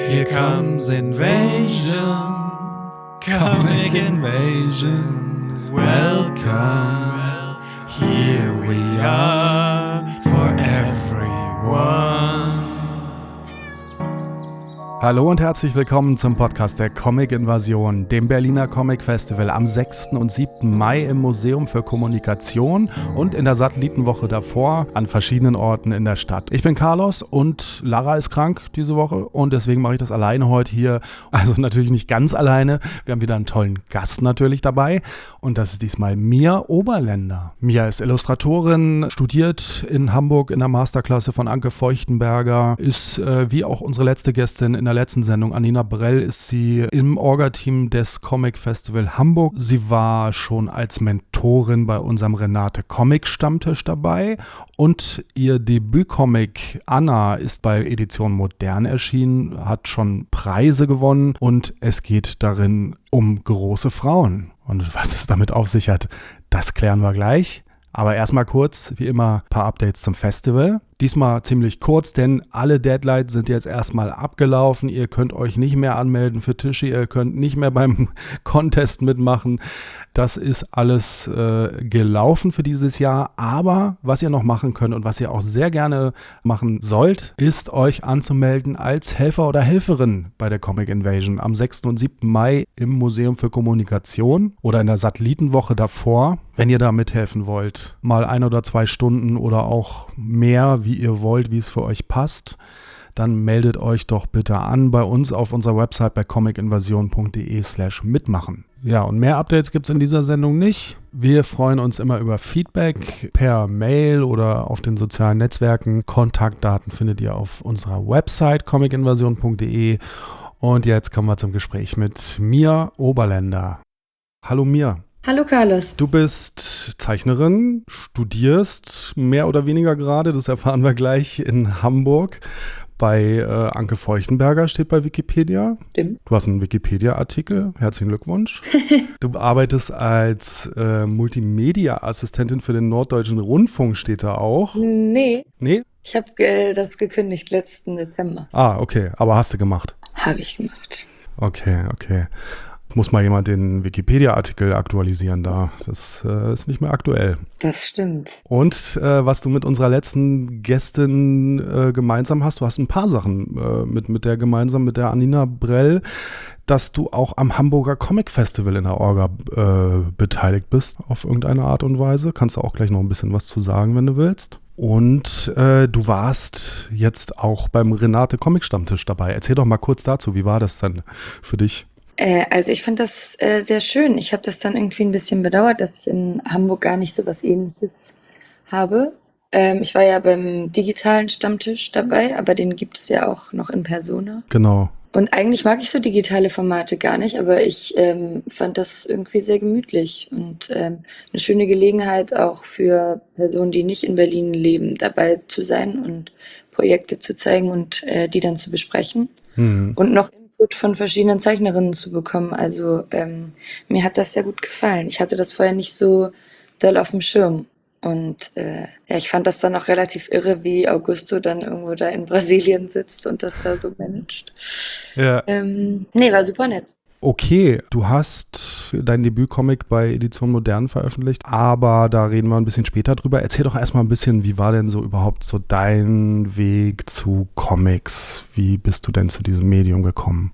Here comes invasion, comic invasion, welcome, here we are for everyone. Hallo und herzlich willkommen zum Podcast der Comic-Invasion, dem Berliner Comic-Festival am 6. und 7. Mai im Museum für Kommunikation und in der Satellitenwoche davor an verschiedenen Orten in der Stadt. Ich bin Carlos und Lara ist krank diese Woche und deswegen mache ich das alleine heute hier. Also natürlich nicht ganz alleine. Wir haben wieder einen tollen Gast natürlich dabei und das ist diesmal Mia Oberländer. Mia ist Illustratorin, studiert in Hamburg in der Masterklasse von Anke Feuchtenberger, ist wie auch unsere letzte Gästin in der letzten Sendung, Anina Brell, ist sie im Orga-Team des Comic Festival Hamburg. Sie war schon als Mentorin bei unserem Renate Comic Stammtisch dabei und ihr Debütcomic Anna ist bei Edition Modern erschienen, hat schon Preise gewonnen und es geht darin um große Frauen. Und was es damit auf sich hat, das klären wir gleich. Aber erstmal kurz, wie immer, ein paar Updates zum Festival. Diesmal ziemlich kurz, denn alle Deadlines sind jetzt erstmal abgelaufen. Ihr könnt euch nicht mehr anmelden für Tische, ihr könnt nicht mehr beim Contest mitmachen. Das ist alles gelaufen für dieses Jahr. Aber was ihr noch machen könnt und was ihr auch sehr gerne machen sollt, ist euch anzumelden als Helfer oder Helferin bei der Comic Invasion am 6. und 7. Mai im Museum für Kommunikation oder in der Satellitenwoche davor. Wenn ihr da mithelfen wollt, mal 1 oder 2 Stunden oder auch mehr, wie ihr wollt, wie es für euch passt, dann meldet euch doch bitte an bei uns auf unserer Website bei comicinvasion.de/mitmachen. Ja, und mehr Updates gibt es in dieser Sendung nicht. Wir freuen uns immer über Feedback per Mail oder auf den sozialen Netzwerken. Kontaktdaten findet ihr auf unserer Website comicinvasion.de. Und jetzt kommen wir zum Gespräch mit Mia Oberländer. Hallo Mia. Hallo Carlos. Du bist Zeichnerin, studierst mehr oder weniger gerade, das erfahren wir gleich, in Hamburg. Bei Anke Feuchtenberger steht bei Wikipedia. Stimmt. Du hast einen Wikipedia-Artikel, herzlichen Glückwunsch. Du arbeitest als Multimedia-Assistentin für den Norddeutschen Rundfunk, steht da auch. Nee, Nee? ich habe das gekündigt letzten Dezember. Ah, okay, aber hast du gemacht. Habe ich gemacht. Okay. Muss mal jemand den Wikipedia-Artikel aktualisieren da. Das ist nicht mehr aktuell. Das stimmt. Und was du mit unserer letzten Gästin gemeinsam hast, du hast ein paar Sachen mit der Anina Brell, dass du auch am Hamburger Comic Festival in der Orga beteiligt bist, auf irgendeine Art und Weise. Kannst du auch gleich noch ein bisschen was zu sagen, wenn du willst. Und du warst jetzt auch beim Renate Comic Stammtisch dabei. Erzähl doch mal kurz dazu, wie war das denn für dich? Also ich fand das sehr schön. Ich habe das dann irgendwie ein bisschen bedauert, dass ich in Hamburg gar nicht so was Ähnliches habe. Ich war ja beim digitalen Stammtisch dabei, aber den gibt es ja auch noch in Persona. Genau. Und eigentlich mag ich so digitale Formate gar nicht, aber ich fand das irgendwie sehr gemütlich und eine schöne Gelegenheit auch für Personen, die nicht in Berlin leben, dabei zu sein und Projekte zu zeigen und die dann zu besprechen. Und noch Input von verschiedenen Zeichnerinnen zu bekommen. Also mir hat das sehr gut gefallen. Ich hatte das vorher nicht so doll auf dem Schirm. Und ich fand das dann auch relativ irre, wie Augusto dann irgendwo da in Brasilien sitzt und das da so managt. Ja. War super nett. Okay, du hast dein Debütcomic bei Edition Modern veröffentlicht, aber da reden wir ein bisschen später drüber. Erzähl doch erstmal ein bisschen, wie war denn so überhaupt so dein Weg zu Comics? Wie bist du denn zu diesem Medium gekommen?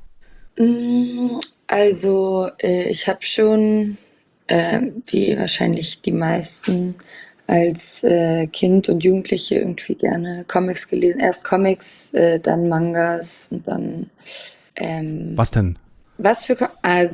Also ich habe schon, wie wahrscheinlich die meisten, als Kind und Jugendliche irgendwie gerne Comics gelesen. Erst Comics, dann Mangas und dann Was denn? was für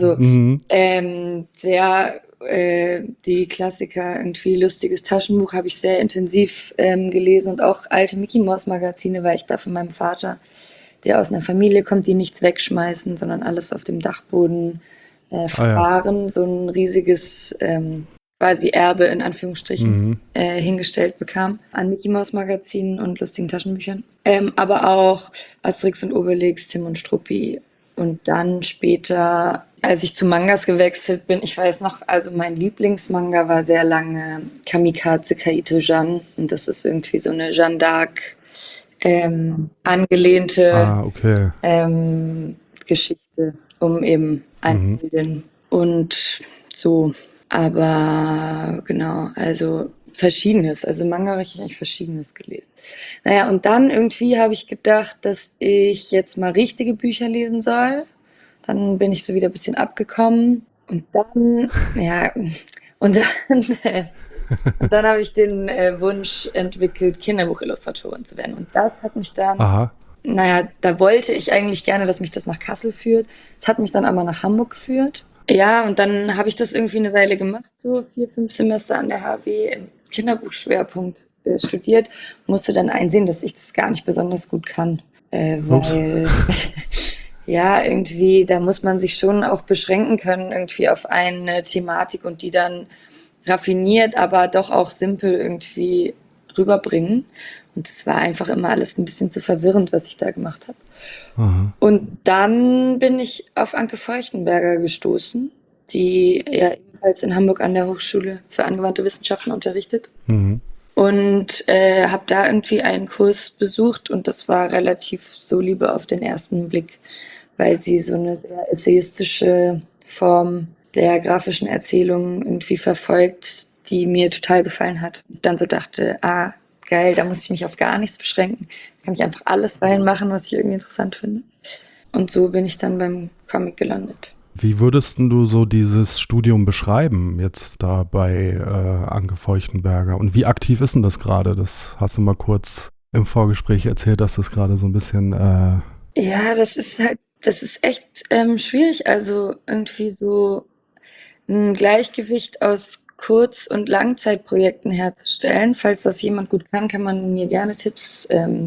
die Klassiker, irgendwie lustiges Taschenbuch habe ich sehr intensiv gelesen und auch alte Mickey Mouse Magazine, weil ich da von meinem Vater, der aus einer Familie kommt, die nichts wegschmeißen, sondern alles auf dem Dachboden verwahren, so ein riesiges quasi Erbe in Anführungsstrichen hingestellt bekam an Mickey Mouse Magazinen und lustigen Taschenbüchern. Aber auch Asterix und Obelix, Tim und Struppi. Und dann später, als ich zu Mangas gewechselt bin, ich weiß noch, also mein Lieblingsmanga war sehr lange Kamikaze Kaito Jan. Und das ist irgendwie so eine Jeanne d'Arc angelehnte Okay. Geschichte, um eben einzubilden und so. Aber genau, also Verschiedenes. Also Manga habe ich eigentlich Verschiedenes gelesen. Naja, und dann irgendwie habe ich gedacht, dass ich jetzt mal richtige Bücher lesen soll. Dann bin ich so wieder ein bisschen abgekommen. Und dann, ja, und dann, und dann habe ich den Wunsch entwickelt, Kinderbuchillustratorin zu werden. Und das hat mich dann, Aha. naja, da wollte ich eigentlich gerne, dass mich das nach Kassel führt. Es hat mich dann aber nach Hamburg geführt. Ja, und dann habe ich das irgendwie eine Weile gemacht, so 4, 5 Semester an der HW im Kinderbuchschwerpunkt studiert. Musste dann einsehen, dass ich das gar nicht besonders gut kann, Ups. weil ja, irgendwie, da muss man sich schon auch beschränken können, irgendwie auf eine Thematik und die dann raffiniert, aber doch auch simpel irgendwie rüberbringen. Und es war einfach immer alles ein bisschen zu verwirrend, was ich da gemacht habe. Aha. Und dann bin ich auf Anke Feuchtenberger gestoßen, die ja ebenfalls in Hamburg an der Hochschule für angewandte Wissenschaften unterrichtet. Mhm. Und habe da irgendwie einen Kurs besucht und das war relativ Soliebe auf den ersten Blick, weil sie so eine sehr essayistische Form der grafischen Erzählung irgendwie verfolgt, die mir total gefallen hat. Und ich dann so dachte, ah, geil, da muss ich mich auf gar nichts beschränken. Da kann ich einfach alles reinmachen, was ich irgendwie interessant finde. Und so bin ich dann beim Comic gelandet. Wie würdest denn du so dieses Studium beschreiben, jetzt da bei Anke Feuchtenberger? Und wie aktiv ist denn das gerade? Das hast du mal kurz im Vorgespräch erzählt, dass das gerade so ein bisschen... Ja, das ist echt schwierig. Also irgendwie so ein Gleichgewicht aus Kurz- und Langzeitprojekten herzustellen. Falls das jemand gut kann, kann man mir gerne Tipps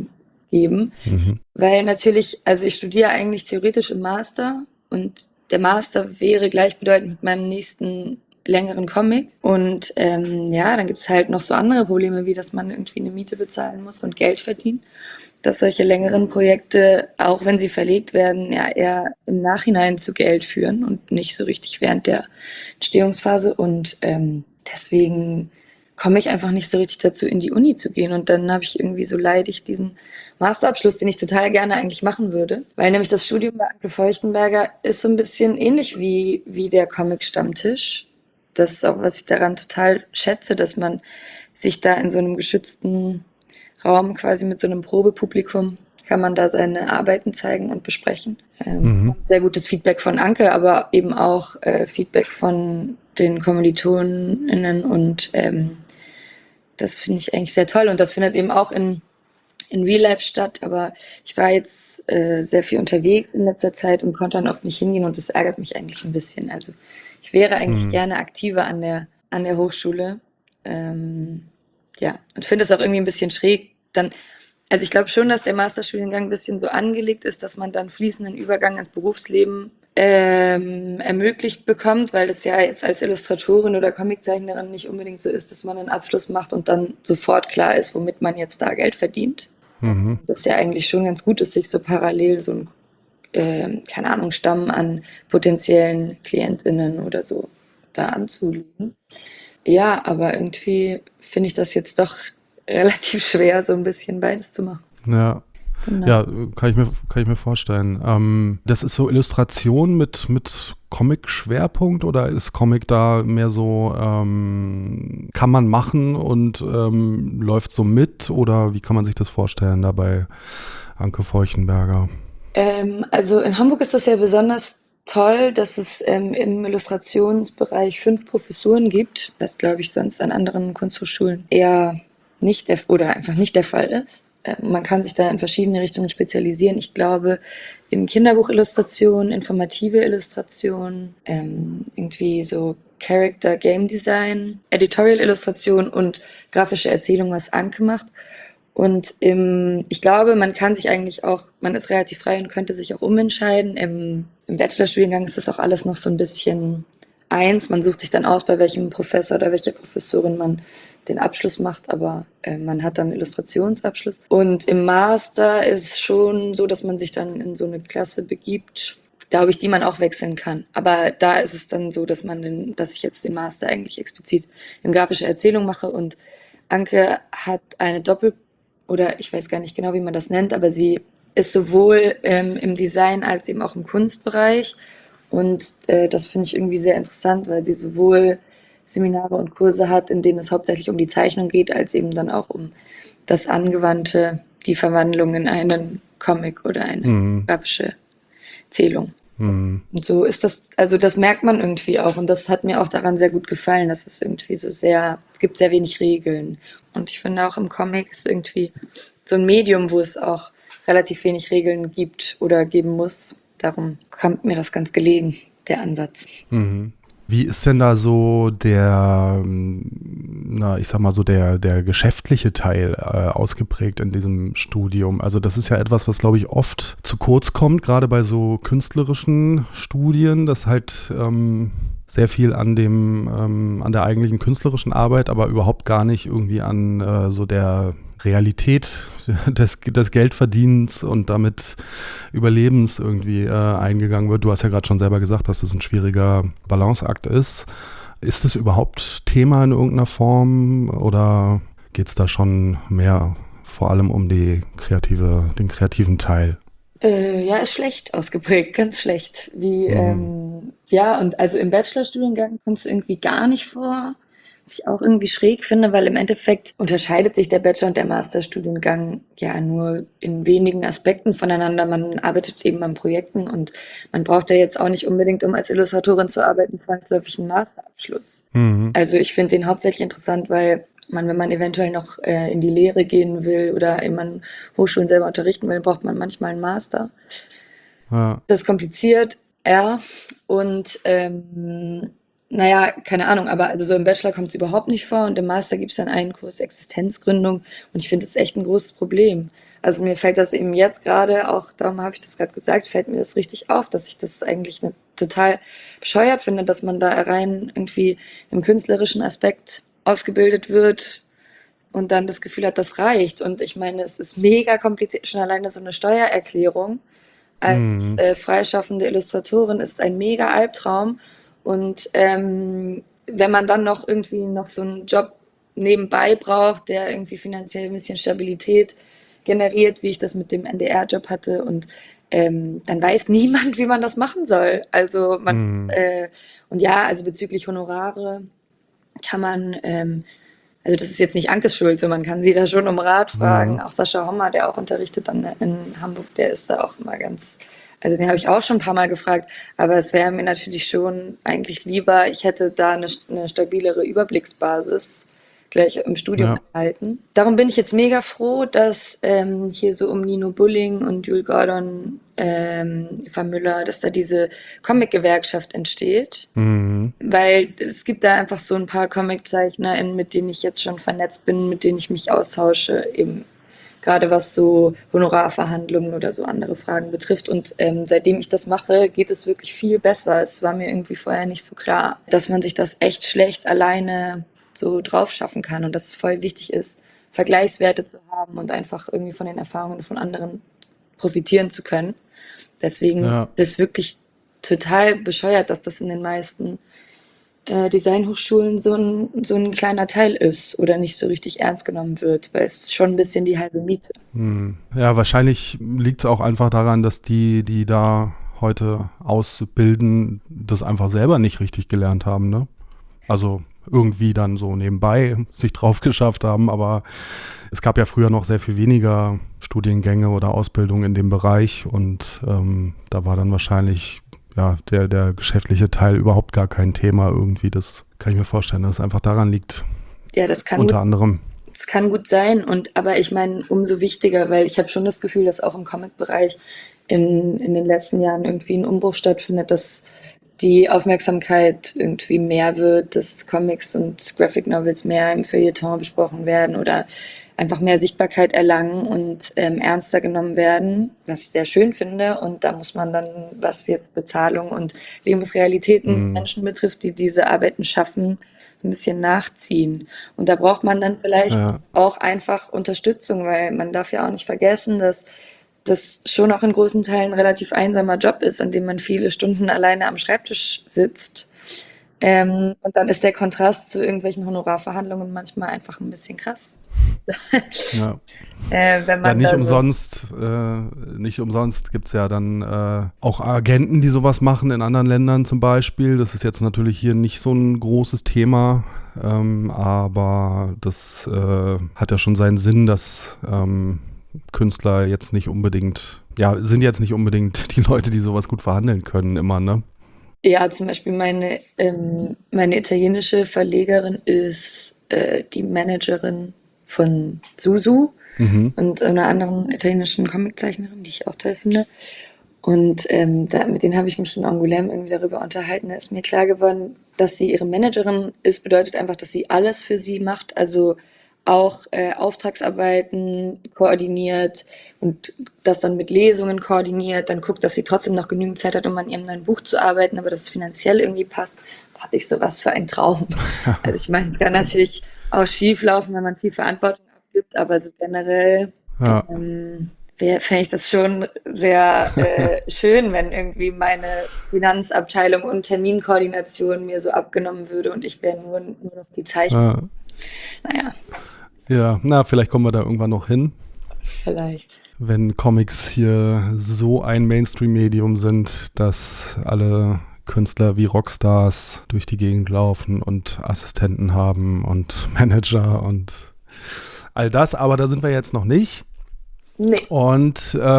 geben. Mhm. Weil natürlich, also ich studiere eigentlich theoretisch im Master und der Master wäre gleichbedeutend mit meinem nächsten längeren Comic. Und ja, dann gibt's halt noch so andere Probleme, wie dass man irgendwie eine Miete bezahlen muss und Geld verdienen. Dass solche längeren Projekte, auch wenn sie verlegt werden, ja eher im Nachhinein zu Geld führen und nicht so richtig während der Entstehungsphase. Und deswegen komme ich einfach nicht so richtig dazu, in die Uni zu gehen. Und dann habe ich irgendwie so leidig diesen Masterabschluss, den ich total gerne eigentlich machen würde. Weil nämlich das Studium bei Anke Feuchtenberger ist so ein bisschen ähnlich wie der Comic-Stammtisch. Das ist auch, was ich daran total schätze, dass man sich da in so einem geschützten Raum quasi mit so einem Probepublikum kann man da seine Arbeiten zeigen und besprechen. Sehr gutes Feedback von Anke, aber eben auch Feedback von den KommilitonInnen und das finde ich eigentlich sehr toll und das findet eben auch in Real Life statt, aber ich war jetzt sehr viel unterwegs in letzter Zeit und konnte dann oft nicht hingehen und das ärgert mich eigentlich ein bisschen. Also ich wäre eigentlich gerne aktiver an der Hochschule. Ja, und finde es auch irgendwie ein bisschen schräg. Dann, also ich glaube schon, dass der Masterstudiengang ein bisschen so angelegt ist, dass man dann fließenden Übergang ins Berufsleben ermöglicht bekommt, weil das ja jetzt als Illustratorin oder Comiczeichnerin nicht unbedingt so ist, dass man einen Abschluss macht und dann sofort klar ist, womit man jetzt da Geld verdient. Mhm. Das ja eigentlich schon ganz gut ist, sich so parallel so ein, keine Ahnung, Stamm an potenziellen KlientInnen oder so da anzulegen. Ja, aber irgendwie finde ich das jetzt doch relativ schwer, so ein bisschen beides zu machen. Ja. Genau. Ja, kann ich mir vorstellen. Das ist so Illustration mit Comic-Schwerpunkt oder ist Comic da mehr so, kann man machen und läuft so mit oder wie kann man sich das vorstellen da bei Anke Feuchtenberger? Also in Hamburg ist das ja besonders toll, dass es im Illustrationsbereich 5 Professuren gibt, was glaube ich sonst an anderen Kunsthochschulen eher nicht oder einfach nicht der Fall ist. Man kann sich da in verschiedene Richtungen spezialisieren. Ich glaube, in Kinderbuchillustration, informative Illustration, irgendwie so Character Game Design, Editorial Illustration und grafische Erzählung, was Anke macht. Und ich glaube, man kann sich eigentlich auch, man ist relativ frei und könnte sich auch umentscheiden. Im Bachelorstudiengang ist das auch alles noch so ein bisschen eins. Man sucht sich dann aus, bei welchem Professor oder welcher Professorin man den Abschluss macht, aber man hat dann einen Illustrationsabschluss. Und im Master ist es schon so, dass man sich dann in so eine Klasse begibt, glaube ich, die man auch wechseln kann. Aber da ist es dann so, dass ich jetzt den Master eigentlich explizit in grafische Erzählung mache und Anke hat eine oder ich weiß gar nicht genau, wie man das nennt, aber sie ist sowohl im Design als eben auch im Kunstbereich. Und das finde ich irgendwie sehr interessant, weil sie sowohl Seminare und Kurse hat, in denen es hauptsächlich um die Zeichnung geht, als eben dann auch um das Angewandte, die Verwandlung in einen Comic oder eine Mhm. grafische Erzählung. Mhm. Und so ist das, also das merkt man irgendwie auch. Und das hat mir auch daran sehr gut gefallen, dass es irgendwie so sehr, es gibt sehr wenig Regeln. Und ich finde auch im Comic ist irgendwie so ein Medium, wo es auch relativ wenig Regeln gibt oder geben muss. Darum kommt mir das ganz gelegen, der Ansatz. Mhm. Wie ist denn da so ich sag mal so der geschäftliche Teil ausgeprägt in diesem Studium? Also das ist ja etwas, was glaube ich oft zu kurz kommt, gerade bei so künstlerischen Studien, dass halt sehr viel an an der eigentlichen künstlerischen Arbeit, aber überhaupt gar nicht irgendwie an so der Realität des Geldverdienens und damit Überlebens irgendwie eingegangen wird. Du hast ja gerade schon selber gesagt, dass das ein schwieriger Balanceakt ist. Ist das überhaupt Thema in irgendeiner Form oder geht es da schon mehr vor allem um den kreativen Teil? Ja, ist schlecht ausgeprägt, ganz schlecht. Mhm. Ja, und also im Bachelorstudiengang kommt es irgendwie gar nicht vor, was ich auch irgendwie schräg finde, weil im Endeffekt unterscheidet sich der Bachelor- und der Masterstudiengang ja nur in wenigen Aspekten voneinander. Man arbeitet eben an Projekten und man braucht ja jetzt auch nicht unbedingt, um als Illustratorin zu arbeiten, zwangsläufig einen Masterabschluss. Mhm. Also ich finde den hauptsächlich interessant, weil man, wenn man eventuell noch in die Lehre gehen will oder eben an Hochschulen selber unterrichten will, braucht man manchmal einen Master. Ja. Das ist kompliziert, ja. Und naja, keine Ahnung, aber also so im Bachelor kommt es überhaupt nicht vor und im Master gibt es dann einen Kurs Existenzgründung und ich finde das echt ein großes Problem. Also mir fällt das eben jetzt gerade auch, darum habe ich das gerade gesagt, fällt mir das richtig auf, dass ich das eigentlich total bescheuert finde, dass man da rein irgendwie im künstlerischen Aspekt ausgebildet wird und dann das Gefühl hat, das reicht. Und ich meine, es ist mega kompliziert, schon alleine so eine Steuererklärung als Mhm. freischaffende Illustratorin ist ein mega Albtraum. Und wenn man dann noch irgendwie noch so einen Job nebenbei braucht, der irgendwie finanziell ein bisschen Stabilität generiert, wie ich das mit dem NDR-Job hatte, und dann weiß niemand, wie man das machen soll. Also Mhm. und ja, also bezüglich Honorare kann man also das ist jetzt nicht Ankes Schuld, so man kann sie da schon um Rat fragen. Mhm. Auch Sascha Hommer, der auch unterrichtet in Hamburg, der ist da auch immer ganz, also den habe ich auch schon ein paar Mal gefragt, aber es wäre mir natürlich schon eigentlich lieber, ich hätte da eine stabilere Überblicksbasis gleich im Studium Ja. erhalten. Darum bin ich jetzt mega froh, dass hier so um Nino Bulling und Jules Gordon, Eva Müller, dass da diese Comic-Gewerkschaft entsteht. Mhm. Weil es gibt da einfach so ein paar ComiczeichnerInnen, mit denen ich jetzt schon vernetzt bin, mit denen ich mich austausche, eben gerade was so Honorarverhandlungen oder so andere Fragen betrifft. Und seitdem ich das mache, geht es wirklich viel besser. Es war mir irgendwie vorher nicht so klar, dass man sich das echt schlecht alleine so drauf schaffen kann und dass es voll wichtig ist, Vergleichswerte zu haben und einfach irgendwie von den Erfahrungen von anderen profitieren zu können. Deswegen Ja. ist das wirklich total bescheuert, dass das in den meisten Designhochschulen so ein kleiner Teil ist oder nicht so richtig ernst genommen wird, weil es schon ein bisschen die halbe Miete. Ja, wahrscheinlich liegt es auch einfach daran, dass die da heute ausbilden, das einfach selber nicht richtig gelernt haben, ne? Also irgendwie dann so nebenbei sich drauf geschafft haben, aber es gab ja früher noch sehr viel weniger Studiengänge oder Ausbildung in dem Bereich und da war dann wahrscheinlich ja der geschäftliche Teil überhaupt gar kein Thema irgendwie. Das kann ich mir vorstellen, dass es einfach daran liegt, Ja, unter anderem. das kann gut sein, und aber ich meine, umso wichtiger, weil ich habe schon das Gefühl, dass auch im Comic-Bereich in den letzten Jahren irgendwie ein Umbruch stattfindet, dass die Aufmerksamkeit irgendwie mehr wird, dass Comics und Graphic Novels mehr im Feuilleton besprochen werden oder einfach mehr Sichtbarkeit erlangen und ernster genommen werden, was ich sehr schön finde. Und da muss man dann, was jetzt Bezahlung und Lebensrealitäten Mhm. Menschen betrifft, die diese Arbeiten schaffen, so ein bisschen nachziehen. Und da braucht man dann vielleicht Ja. auch einfach Unterstützung, weil man darf ja auch nicht vergessen, dass das schon auch in großen Teilen ein relativ einsamer Job ist, an dem man viele Stunden alleine am Schreibtisch sitzt. Und dann ist der Kontrast zu irgendwelchen Honorarverhandlungen manchmal einfach ein bisschen krass. Ja. Wenn Ja, man nicht da so. umsonst gibt es ja dann auch Agenten, die sowas machen in anderen Ländern zum Beispiel. Das ist jetzt natürlich hier nicht so ein großes Thema, aber das hat ja schon seinen Sinn, dass Künstler jetzt nicht unbedingt, ja, sind jetzt nicht unbedingt die Leute, die sowas gut verhandeln können immer, ne? Ja, zum Beispiel meine italienische Verlegerin ist die Managerin von Suzu Mhm. und einer anderen italienischen Comiczeichnerin, die ich auch toll finde. Und mit denen habe ich mich in Angoulême irgendwie darüber unterhalten. Da ist mir klar geworden, dass sie ihre Managerin ist, bedeutet einfach, dass sie alles für sie macht. Also auch Auftragsarbeiten koordiniert und das dann mit Lesungen koordiniert, dann guckt, dass sie trotzdem noch genügend Zeit hat, um an ihrem neuen Buch zu arbeiten, aber dass es finanziell irgendwie passt. Da hatte ich so was für einen Traum. Also ich meine, es kann natürlich auch schief laufen, wenn man viel Verantwortung abgibt, aber so generell Ja. fände ich das schon sehr schön, wenn irgendwie meine Finanzabteilung und Terminkoordination mir so abgenommen würde und ich wäre nur noch die Zeichnerin. Ja. Naja, Ja, na, vielleicht kommen wir da irgendwann noch hin, vielleicht. wenn Comics hier so ein Mainstream-Medium sind, dass alle Künstler wie Rockstars durch die Gegend laufen und Assistenten haben und Manager und all das, aber da sind wir jetzt noch nicht. Nee. Und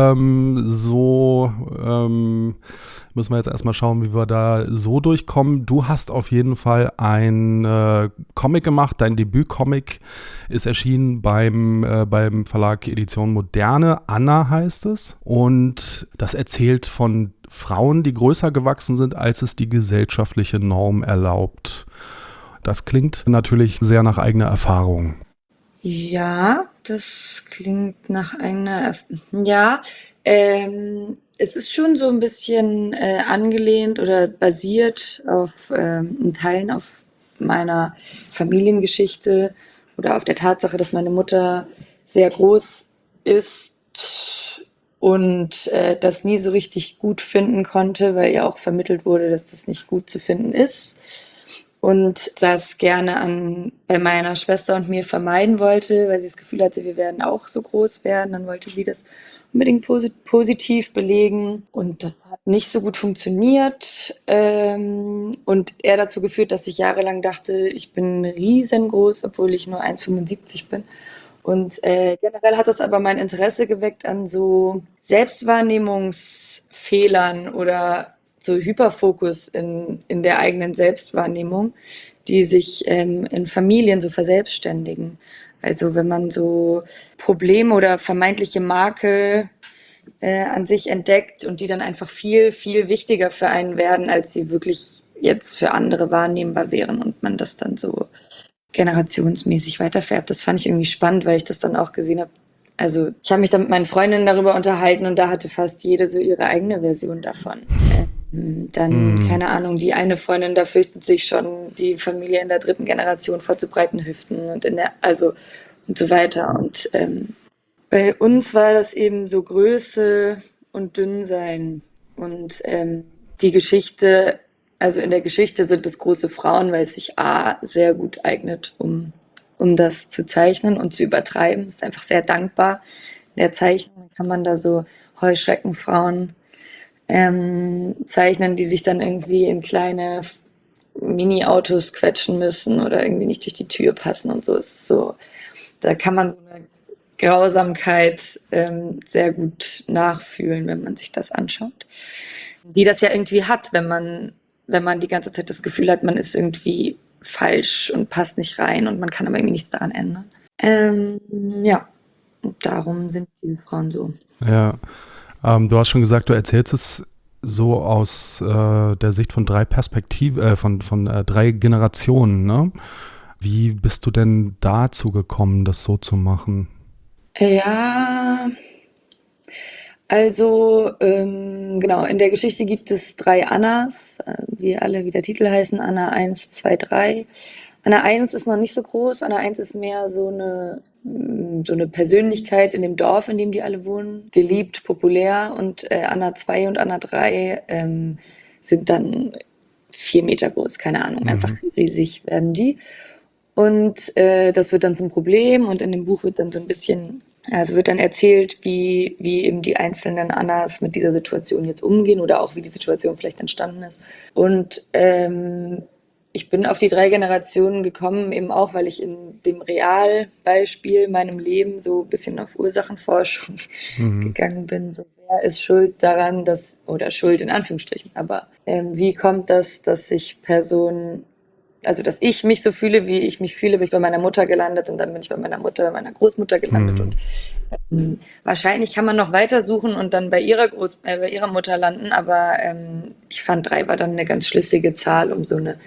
müssen wir jetzt erstmal schauen, wie wir da so durchkommen. Du hast auf jeden Fall ein Comic gemacht, dein Debütcomic ist erschienen beim Verlag Edition Moderne. Anna heißt es. Und das erzählt von Frauen, die größer gewachsen sind, als es die gesellschaftliche Norm erlaubt. Das klingt natürlich sehr nach eigener Erfahrung. Ja, das klingt nach einer. Ja, es ist schon so ein bisschen angelehnt oder basiert auf in Teilen auf meiner Familiengeschichte oder auf der Tatsache, dass meine Mutter sehr groß ist und das nie so richtig gut finden konnte, weil ihr auch vermittelt wurde, dass das nicht gut zu finden ist und das gerne bei meiner Schwester und mir vermeiden wollte, weil sie das Gefühl hatte, wir werden auch so groß werden. Dann wollte sie das unbedingt positiv belegen und das hat nicht so gut funktioniert und eher dazu geführt, dass ich jahrelang dachte, ich bin riesengroß, obwohl ich nur 1,75 bin. Und generell hat das aber mein Interesse geweckt an so Selbstwahrnehmungsfehlern oder so Hyperfokus in der eigenen Selbstwahrnehmung, die sich in Familien so verselbstständigen. Also wenn man so Probleme oder vermeintliche Makel an sich entdeckt und die dann einfach viel, viel wichtiger für einen werden, als sie wirklich jetzt für andere wahrnehmbar wären und man das dann so generationsmäßig weiterfärbt. Das fand ich irgendwie spannend, weil ich das dann auch gesehen habe. Also ich habe mich dann mit meinen Freundinnen darüber unterhalten und da hatte fast jede so ihre eigene Version davon. Dann, keine Ahnung, die eine Freundin, da fürchtet sich schon die Familie in der dritten Generation vor zu breiten Hüften also und so weiter. Und bei uns war das eben so Größe und Dünnsein. Und die Geschichte, also in der Geschichte sind es große Frauen, weil es sich A sehr gut eignet, um das zu zeichnen und zu übertreiben. Es ist einfach sehr dankbar. In der Zeichnung kann man da so Heuschreckenfrauen zeichnen, die sich dann irgendwie in kleine Mini-Autos quetschen müssen oder irgendwie nicht durch die Tür passen und so. Es ist so, da kann man so eine Grausamkeit sehr gut nachfühlen, wenn man sich das anschaut. Die das ja irgendwie hat, wenn man die ganze Zeit das Gefühl hat, man ist irgendwie falsch und passt nicht rein und man kann aber irgendwie nichts daran ändern. Ja, und darum sind diese Frauen so. Ja. Du hast schon gesagt, du erzählst es so aus der Sicht von drei Perspektiven, von drei Generationen, ne? Wie bist du denn dazu gekommen, das so zu machen? Ja, also genau, in der Geschichte gibt es 3 Annas, die alle wie der Titel heißen, Anna 1, 2, 3. Anna 1 ist noch nicht so groß, Anna 1 ist mehr so eine Persönlichkeit in dem Dorf, in dem die alle wohnen, geliebt, populär und Anna 2 und Anna 3 sind dann 4 Meter groß, keine Ahnung, einfach riesig werden die. Und das wird dann zum Problem und in dem Buch wird dann so ein bisschen, also wird dann erzählt, wie eben die einzelnen Annas mit dieser Situation jetzt umgehen oder auch wie die Situation vielleicht entstanden ist. Und ich bin auf die 3 Generationen gekommen, eben auch, weil ich in dem Realbeispiel meinem Leben so ein bisschen auf Ursachenforschung gegangen bin. So, wer ist schuld daran, oder schuld in Anführungsstrichen, aber wie kommt das, dass sich Personen, also dass ich mich so fühle, wie ich mich fühle, bin ich bei meiner Mutter gelandet und dann bin ich bei meiner Mutter, meiner Großmutter gelandet und wahrscheinlich kann man noch weiter suchen und dann bei bei ihrer Mutter landen, aber ich fand 3 war dann eine ganz schlüssige Zahl, um so eine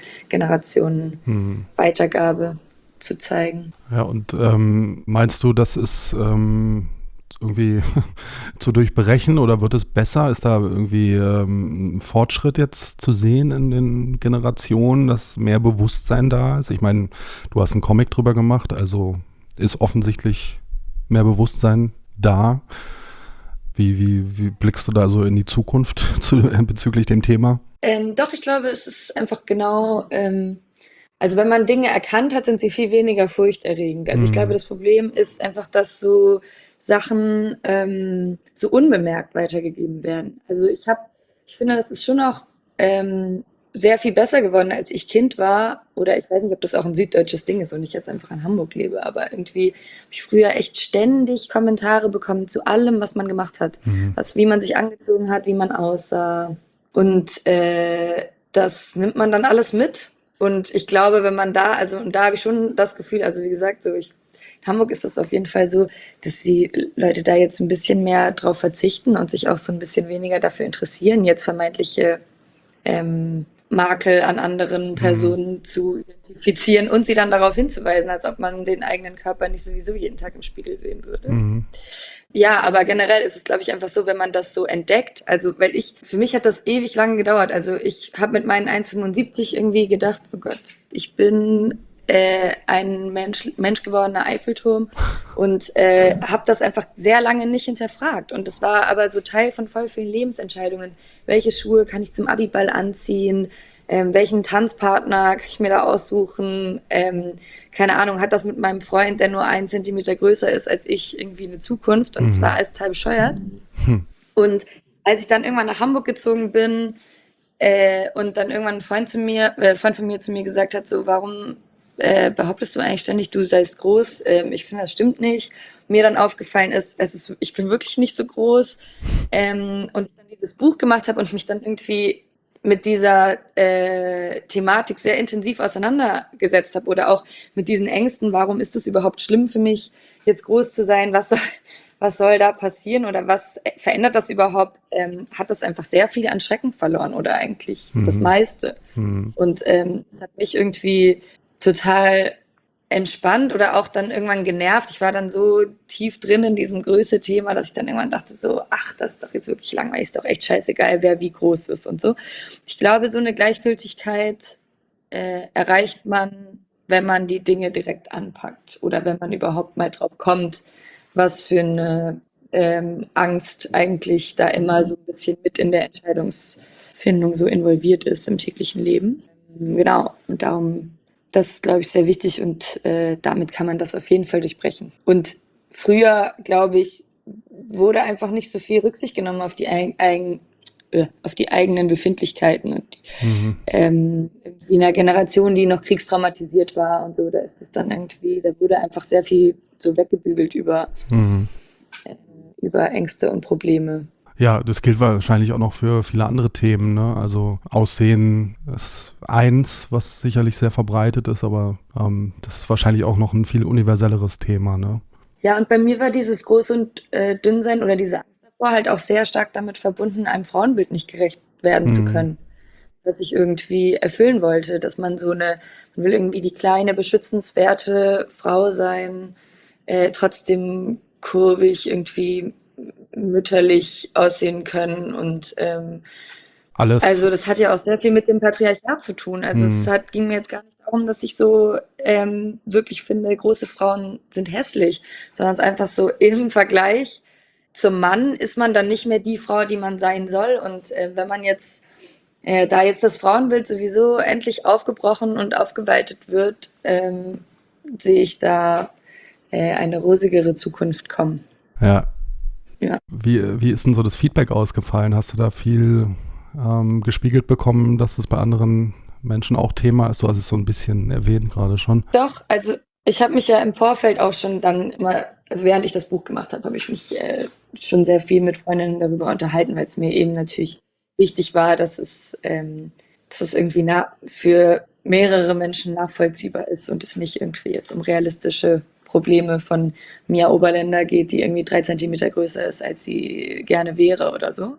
Generationenweitergabe zu zeigen. Ja, und meinst du, das ist irgendwie zu durchbrechen oder wird es besser? Ist da irgendwie ein Fortschritt jetzt zu sehen in den Generationen, dass mehr Bewusstsein da ist? Ich meine, du hast einen Comic drüber gemacht, also ist offensichtlich mehr Bewusstsein da. Wie blickst du da so in die Zukunft bezüglich dem Thema? Doch, ich glaube, es ist einfach genau, also wenn man Dinge erkannt hat, sind sie viel weniger furchterregend. Also ich glaube, das Problem ist einfach, dass so Sachen so unbemerkt weitergegeben werden. Also ich finde, das ist schon auch sehr viel besser geworden, als ich Kind war. Oder ich weiß nicht, ob das auch ein süddeutsches Ding ist und ich jetzt einfach in Hamburg lebe. Aber irgendwie habe ich früher echt ständig Kommentare bekommen zu allem, was man gemacht hat. Wie man sich angezogen hat, wie man aussah. Und das nimmt man dann alles mit. Und ich glaube, wenn man und da habe ich schon das Gefühl, also wie gesagt, in Hamburg ist das auf jeden Fall so, dass die Leute da jetzt ein bisschen mehr drauf verzichten und sich auch so ein bisschen weniger dafür interessieren, jetzt vermeintliche Makel an anderen Personen zu identifizieren und sie dann darauf hinzuweisen, als ob man den eigenen Körper nicht sowieso jeden Tag im Spiegel sehen würde. Ja, aber generell ist es, glaube ich, einfach so, wenn man das so entdeckt, also für mich hat das ewig lange gedauert. Also ich habe mit meinen 1,75 irgendwie gedacht, oh Gott, ich bin ein Mensch gewordener Eiffelturm und habe das einfach sehr lange nicht hinterfragt. Und das war aber so Teil von voll vielen Lebensentscheidungen. Welche Schuhe kann ich zum Abiball anziehen? Welchen Tanzpartner kann ich mir da aussuchen? Keine Ahnung, hat das mit meinem Freund, der nur 1 Zentimeter größer ist als ich, irgendwie eine Zukunft? Und es war alles total bescheuert. Und als ich dann irgendwann nach Hamburg gezogen bin und dann irgendwann ein Freund von mir zu mir gesagt hat, so, warum behauptest du eigentlich ständig, du seist groß? Ich finde, das stimmt nicht. Mir dann aufgefallen ist, ich bin wirklich nicht so groß. Und ich dann dieses Buch gemacht habe und mich dann irgendwie mit dieser Thematik sehr intensiv auseinandergesetzt habe oder auch mit diesen Ängsten, warum ist es überhaupt schlimm für mich, jetzt groß zu sein, was soll da passieren oder was verändert das überhaupt, hat das einfach sehr viel an Schrecken verloren oder eigentlich das meiste. Und das hat mich irgendwie total entspannt oder auch dann irgendwann genervt. Ich war dann so tief drin in diesem Größe-Thema, dass ich dann irgendwann dachte so, ach, das ist doch jetzt wirklich langweilig, ist doch echt scheißegal, wer wie groß ist und so. Ich glaube, so eine Gleichgültigkeit erreicht man, wenn man die Dinge direkt anpackt oder wenn man überhaupt mal drauf kommt, was für eine Angst eigentlich da immer so ein bisschen mit in der Entscheidungsfindung so involviert ist im täglichen Leben. Genau, und darum, das ist, glaube ich, sehr wichtig und damit kann man das auf jeden Fall durchbrechen. Und früher, glaube ich, wurde einfach nicht so viel Rücksicht genommen auf die eigenen Befindlichkeiten und irgendwie in einer Generation, die noch kriegstraumatisiert war und so, da ist es dann irgendwie, da wurde einfach sehr viel so weggebügelt über Ängste und Probleme. Ja, das gilt wahrscheinlich auch noch für viele andere Themen, ne? Also Aussehen ist eins, was sicherlich sehr verbreitet ist, aber das ist wahrscheinlich auch noch ein viel universelleres Thema, ne? Ja, und bei mir war dieses Groß- und Dünn-Sein oder diese Angst davor halt auch sehr stark damit verbunden, einem Frauenbild nicht gerecht werden zu können, was ich irgendwie erfüllen wollte, dass man man will irgendwie die kleine, beschützenswerte Frau sein, trotzdem kurvig irgendwie mütterlich aussehen können und Alles. also das hat ja auch sehr viel mit dem Patriarchat zu tun. Also ging mir jetzt gar nicht darum, dass ich so wirklich finde, große Frauen sind hässlich, sondern es ist einfach so im Vergleich zum Mann ist man dann nicht mehr die Frau, die man sein soll. Und wenn man jetzt, da jetzt das Frauenbild sowieso endlich aufgebrochen und aufgeweitet wird, sehe ich da eine rosigere Zukunft kommen. Ja. Ja. Wie ist denn so das Feedback ausgefallen? Hast du da viel gespiegelt bekommen, dass das bei anderen Menschen auch Thema ist? Du hast es so ein bisschen erwähnt gerade schon. Doch, also ich habe mich ja im Vorfeld auch schon dann immer, also während ich das Buch gemacht habe, habe ich mich schon sehr viel mit Freundinnen darüber unterhalten, weil es mir eben natürlich wichtig war, dass es irgendwie für mehrere Menschen nachvollziehbar ist und es nicht irgendwie jetzt um realistische Probleme von Mia Oberländer geht, die irgendwie 3 Zentimeter größer ist, als sie gerne wäre oder so.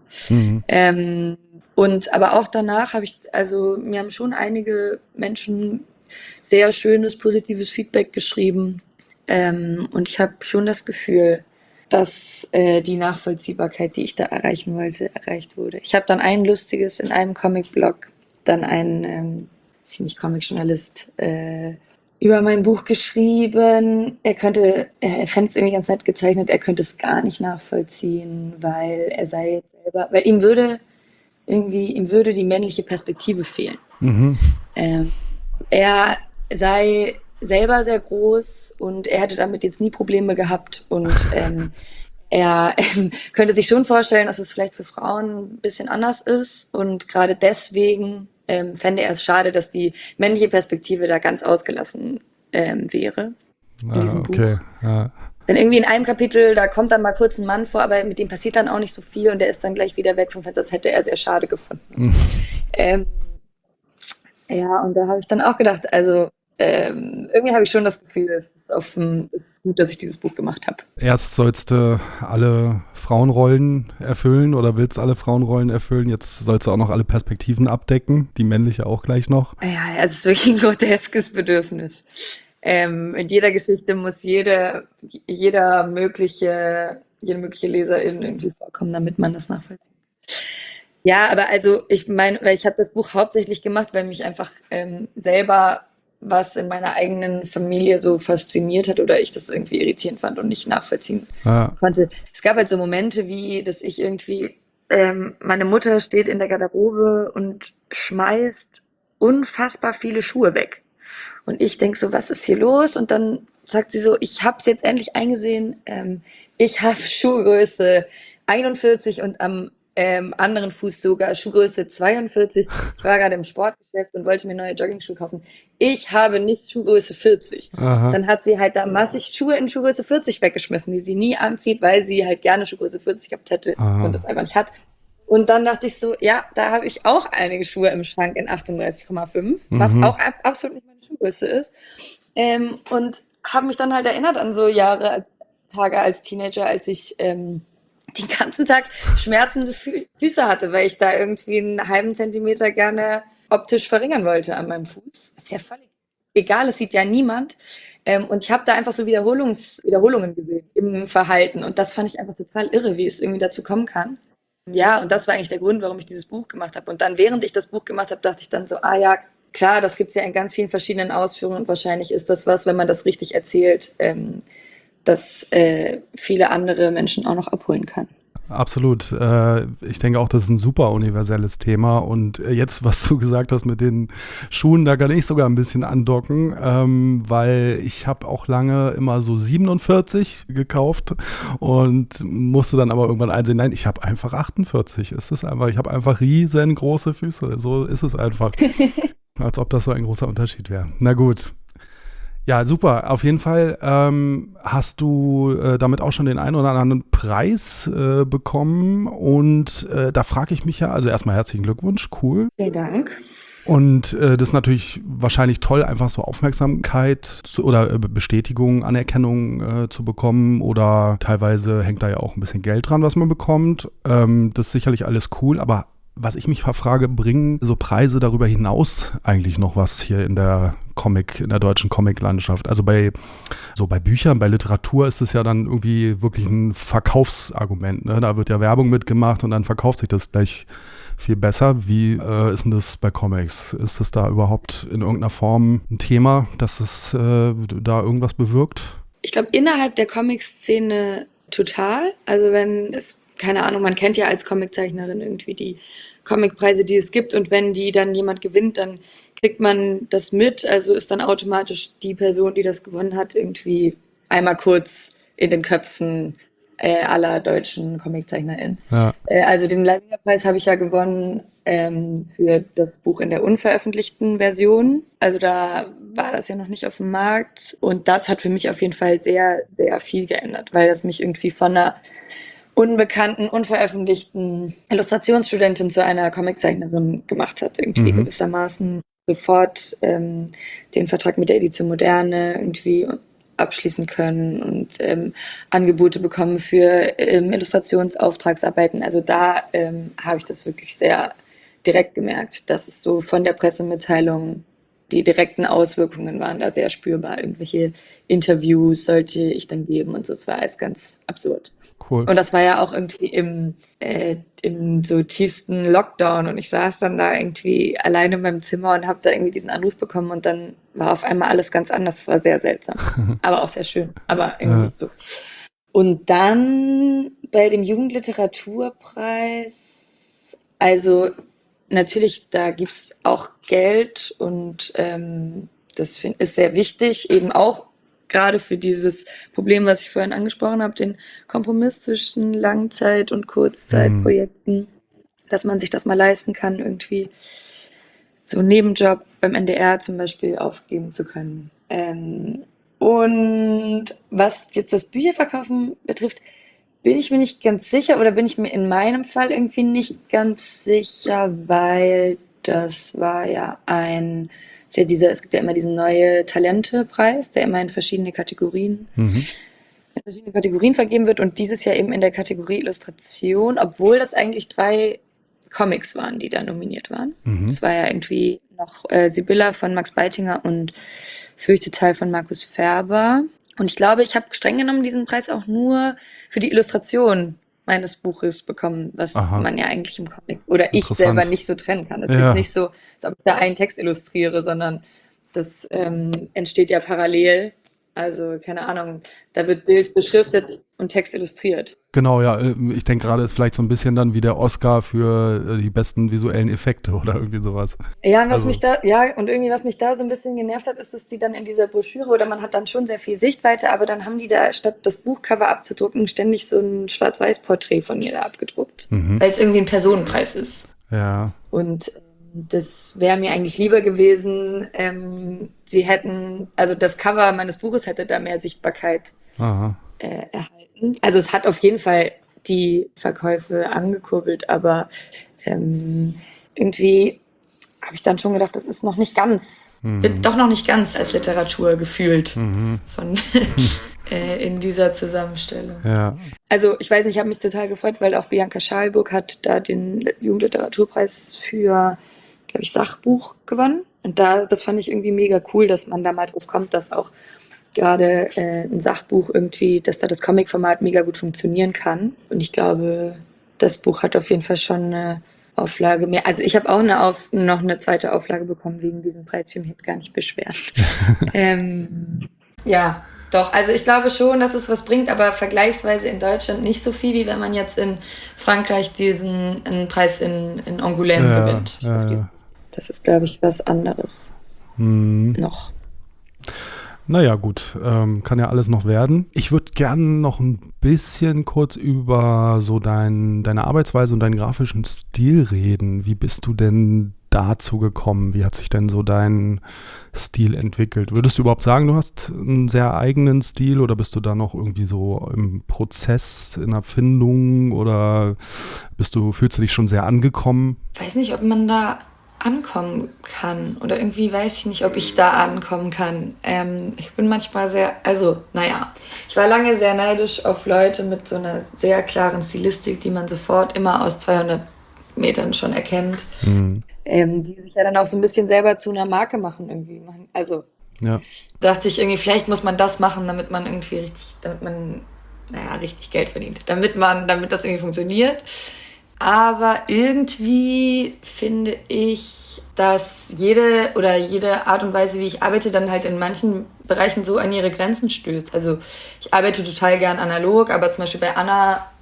Und aber auch danach mir haben schon einige Menschen sehr schönes, positives Feedback geschrieben. Und ich habe schon das Gefühl, dass die Nachvollziehbarkeit, die ich da erreichen wollte, erreicht wurde. Ich habe dann ein lustiges in einem Comic-Blog, dann ein Comic-Journalist, über mein Buch geschrieben. Er fände es irgendwie ganz nett gezeichnet, er könnte es gar nicht nachvollziehen, weil er sei jetzt selber, weil ihm würde die männliche Perspektive fehlen. Er sei selber sehr groß und er hätte damit jetzt nie Probleme gehabt und er könnte sich schon vorstellen, dass es vielleicht für Frauen ein bisschen anders ist und gerade deswegen fände er es schade, dass die männliche Perspektive da ganz ausgelassen wäre in diesem Buch. Ja. Denn irgendwie in einem Kapitel, da kommt dann mal kurz ein Mann vor, aber mit dem passiert dann auch nicht so viel und der ist dann gleich wieder weg vom Fenster. Das hätte er sehr schade gefunden. Ja, und da habe ich dann auch gedacht, also irgendwie habe ich schon das Gefühl, es ist gut, dass ich dieses Buch gemacht habe. Erst sollst du alle Frauenrollen erfüllen oder willst alle Frauenrollen erfüllen. Jetzt sollst du auch noch alle Perspektiven abdecken, die männliche auch gleich noch. Ja, es ist wirklich ein groteskes Bedürfnis. In jeder Geschichte muss jede mögliche Leserin irgendwie vorkommen, damit man das nachvollzieht. Ja, aber also ich meine, weil ich habe das Buch hauptsächlich gemacht, weil mich einfach selber was in meiner eigenen Familie so fasziniert hat oder ich das irgendwie irritierend fand und nicht nachvollziehen konnte. Es gab halt so Momente wie, dass ich irgendwie, meine Mutter steht in der Garderobe und schmeißt unfassbar viele Schuhe weg. Und ich denke so, was ist hier los? Und dann sagt sie so, ich habe es jetzt endlich eingesehen, ich habe Schuhgröße 41 und am anderen Fuß sogar Schuhgröße 42. Ich war gerade im Sportgeschäft und wollte mir neue Joggingschuhe kaufen. Ich habe nicht Schuhgröße 40. Aha. Dann hat sie halt da massig Schuhe in Schuhgröße 40 weggeschmissen, die sie nie anzieht, weil sie halt gerne Schuhgröße 40 gehabt hätte und das einfach nicht hat. Und dann dachte ich so, ja, da habe ich auch einige Schuhe im Schrank in 38,5, was auch absolut nicht meine Schuhgröße ist. Und habe mich dann halt erinnert an so Tage als Teenager, als ich den ganzen Tag schmerzende Füße hatte, weil ich da irgendwie einen halben Zentimeter gerne optisch verringern wollte an meinem Fuß. Ist ja völlig egal, es sieht ja niemand. Und ich habe da einfach so Wiederholungen gesehen im Verhalten. Und das fand ich einfach total irre, wie es irgendwie dazu kommen kann. Ja, und das war eigentlich der Grund, warum ich dieses Buch gemacht habe. Und dann, während ich das Buch gemacht habe, dachte ich dann so, ja, klar, das gibt es ja in ganz vielen verschiedenen Ausführungen. Und wahrscheinlich ist das was, wenn man das richtig erzählt, das viele andere Menschen auch noch abholen kann. Absolut. Ich denke auch, das ist ein super universelles Thema. Und jetzt, was du gesagt hast mit den Schuhen, da kann ich sogar ein bisschen andocken, weil ich habe auch lange immer so 47 gekauft und musste dann aber irgendwann einsehen, nein, ich habe einfach 48. Ich habe einfach riesengroße Füße. So ist es einfach. Als ob das so ein großer Unterschied wäre. Na gut. Ja, super. Auf jeden Fall hast du damit auch schon den einen oder anderen Preis bekommen. Und da frage ich mich ja, also erstmal herzlichen Glückwunsch, cool. Vielen Dank. Und das ist natürlich wahrscheinlich toll, einfach so Aufmerksamkeit oder Bestätigung, Anerkennung zu bekommen. Oder teilweise hängt da ja auch ein bisschen Geld dran, was man bekommt. Das ist sicherlich alles cool, aber was ich mich frage, bringen so Preise darüber hinaus eigentlich noch was hier in der deutschen Comic-Landschaft? Also bei Büchern, bei Literatur ist es ja dann irgendwie wirklich ein Verkaufsargument, ne? Da wird ja Werbung mitgemacht und dann verkauft sich das gleich viel besser. Wie ist denn das bei Comics? Ist es da überhaupt in irgendeiner Form ein Thema, dass es da irgendwas bewirkt? Ich glaube, innerhalb der Comic-Szene total. Also wenn es keine Ahnung, man kennt ja als Comiczeichnerin irgendwie die Comicpreise, die es gibt, und wenn die dann jemand gewinnt, dann kriegt man das mit, also ist dann automatisch die Person, die das gewonnen hat, irgendwie einmal kurz in den Köpfen aller deutschen ComiczeichnerInnen. Ja. Also den Leibinger-Preis habe ich ja gewonnen für das Buch in der unveröffentlichten Version. Also da war das ja noch nicht auf dem Markt, und das hat für mich auf jeden Fall sehr, sehr viel geändert, weil das mich irgendwie von einer unbekannten, unveröffentlichten Illustrationsstudentin zu einer Comiczeichnerin gemacht hat, irgendwie gewissermaßen sofort den Vertrag mit der Edition Moderne irgendwie abschließen können und Angebote bekommen für Illustrationsauftragsarbeiten. Also da habe ich das wirklich sehr direkt gemerkt, dass es so von der Pressemitteilung die direkten Auswirkungen waren da sehr spürbar. Irgendwelche Interviews sollte ich dann geben und so. Es war alles ganz absurd. Cool. Und das war ja auch irgendwie im so tiefsten Lockdown, und ich saß dann da irgendwie alleine in meinem Zimmer und habe da irgendwie diesen Anruf bekommen, und dann war auf einmal alles ganz anders. Es war sehr seltsam, aber auch sehr schön, aber irgendwie so. Und dann bei dem Jugendliteraturpreis, also natürlich, da gibt's auch Geld, und das ist sehr wichtig, eben auch gerade für dieses Problem, was ich vorhin angesprochen habe, den Kompromiss zwischen Langzeit- und Kurzzeitprojekten, dass man sich das mal leisten kann, irgendwie so einen Nebenjob beim NDR zum Beispiel aufgeben zu können. Und was jetzt das Bücherverkaufen betrifft, bin ich mir nicht ganz sicher, oder bin ich mir in meinem Fall irgendwie nicht ganz sicher, weil das war ja es gibt ja immer diesen neue Talente-Preis, der immer in verschiedene Kategorien vergeben wird, und dieses Jahr eben in der Kategorie Illustration, obwohl das eigentlich 3 Comics waren, die da nominiert waren. Es war ja irgendwie noch Sibylla von Max Beitinger und Fürchteteil von Markus Färber. Und ich glaube, ich habe streng genommen diesen Preis auch nur für die Illustration meines Buches bekommen, was man ja eigentlich im Comic oder ich selber nicht so trennen kann. Es ist jetzt nicht so, als ob ich da einen Text illustriere, sondern das entsteht ja parallel. Also, keine Ahnung, da wird Bild beschriftet und Text illustriert. Genau, ja. Ich denke gerade, ist vielleicht so ein bisschen dann wie der Oscar für die besten visuellen Effekte oder irgendwie sowas. Ja, und was mich da so ein bisschen genervt hat, ist, dass die dann in dieser Broschüre, oder man hat dann schon sehr viel Sichtweite, aber dann haben die da, statt das Buchcover abzudrucken, ständig so ein Schwarz-Weiß-Porträt von mir da abgedruckt. Weil es irgendwie ein Personenpreis ist. Ja. Und das wäre mir eigentlich lieber gewesen, sie hätten, also das Cover meines Buches hätte da mehr Sichtbarkeit erhalten. Also es hat auf jeden Fall die Verkäufe angekurbelt, aber irgendwie habe ich dann schon gedacht, das ist noch nicht ganz, wird doch noch nicht ganz als Literatur gefühlt von in dieser Zusammenstellung. Ja. Also ich weiß nicht, ich habe mich total gefreut, weil auch Bianca Schalburg hat da den Jugendliteraturpreis für, glaube ich, Sachbuch gewonnen. Und das fand ich irgendwie mega cool, dass man da mal drauf kommt, dass auch gerade ein Sachbuch irgendwie, dass da das Comic-Format mega gut funktionieren kann. Und ich glaube, das Buch hat auf jeden Fall schon eine Auflage mehr. Also ich habe auch noch eine zweite Auflage bekommen wegen diesem Preis. Ich will mich jetzt gar nicht beschweren. Ja, doch. Also ich glaube schon, dass es was bringt, aber vergleichsweise in Deutschland nicht so viel, wie wenn man jetzt in Frankreich einen Preis in Angoulême gewinnt. Ja. Das ist, glaube ich, was anderes noch. Naja, gut, kann ja alles noch werden. Ich würde gerne noch ein bisschen kurz über so deine Arbeitsweise und deinen grafischen Stil reden. Wie bist du denn dazu gekommen? Wie hat sich denn so dein Stil entwickelt? Würdest du überhaupt sagen, du hast einen sehr eigenen Stil, oder bist du da noch irgendwie so im Prozess, in der Findung, oder fühlst du dich schon sehr angekommen? Ich weiß nicht, ob man da ankommen kann, oder irgendwie weiß ich nicht, ob ich da ankommen kann. Ich bin manchmal ich war lange sehr neidisch auf Leute mit so einer sehr klaren Stilistik, die man sofort immer aus 200 Metern schon erkennt, die sich ja dann auch so ein bisschen selber zu einer Marke machen irgendwie. Also dachte ich irgendwie, vielleicht muss man das machen, damit man irgendwie richtig Geld verdient, damit das irgendwie funktioniert. Aber irgendwie finde ich, dass jede Art und Weise, wie ich arbeite, dann halt in manchen Bereichen so an ihre Grenzen stößt. Also ich arbeite total gern analog, aber zum Beispiel bei Anna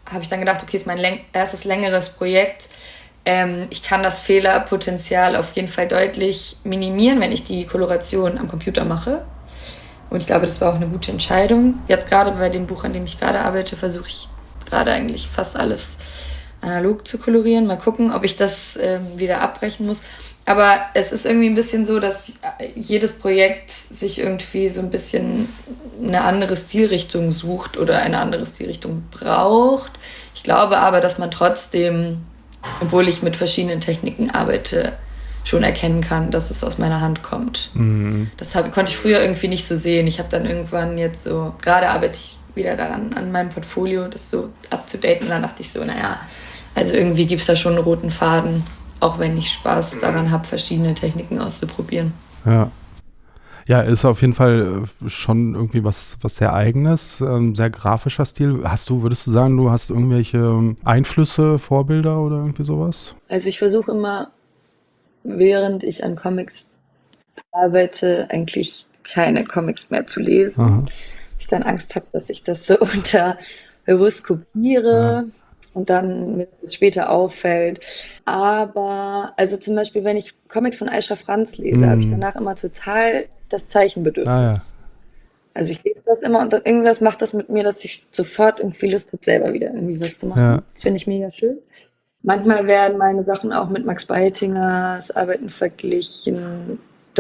habe ich dann gedacht, okay, ist mein erstes längeres Projekt. Ich kann das Fehlerpotenzial auf jeden Fall deutlich minimieren, wenn ich die Koloration am Computer mache. Und ich glaube, das war auch eine gute Entscheidung. Jetzt gerade bei dem Buch, an dem ich gerade arbeite, versuche ich gerade eigentlich fast alles analog zu kolorieren. Mal gucken, ob ich das wieder abbrechen muss. Aber es ist irgendwie ein bisschen so, dass jedes Projekt sich irgendwie so ein bisschen eine andere Stilrichtung sucht oder eine andere Stilrichtung braucht. Ich glaube aber, dass man trotzdem, obwohl ich mit verschiedenen Techniken arbeite, schon erkennen kann, dass es aus meiner Hand kommt. Mhm. Das konnte ich früher irgendwie nicht so sehen. Ich habe dann irgendwann jetzt so, gerade arbeite ich wieder daran, an meinem Portfolio, das so abzudaten. Und dann dachte ich so, naja, also irgendwie gibt es da schon einen roten Faden, auch wenn ich Spaß daran habe, verschiedene Techniken auszuprobieren. Ja. Ja, ist auf jeden Fall schon irgendwie was sehr Eigenes, sehr grafischer Stil. Würdest du sagen, du hast irgendwelche Einflüsse, Vorbilder oder irgendwie sowas? Also ich versuche immer, während ich an Comics arbeite, eigentlich keine Comics mehr zu lesen. Aha. Ich dann Angst habe, dass ich das so bewusst kopiere. Ja. Und dann mir das später auffällt. Aber, also zum Beispiel, wenn ich Comics von Aisha Franz lese, habe ich danach immer total das Zeichenbedürfnis. Ah, ja. Also ich lese das immer und dann irgendwas macht das mit mir, dass ich sofort irgendwie Lust habe, selber wieder irgendwie was zu machen. Ja. Das finde ich mega schön. Manchmal werden meine Sachen auch mit Max Beitingers Arbeiten verglichen.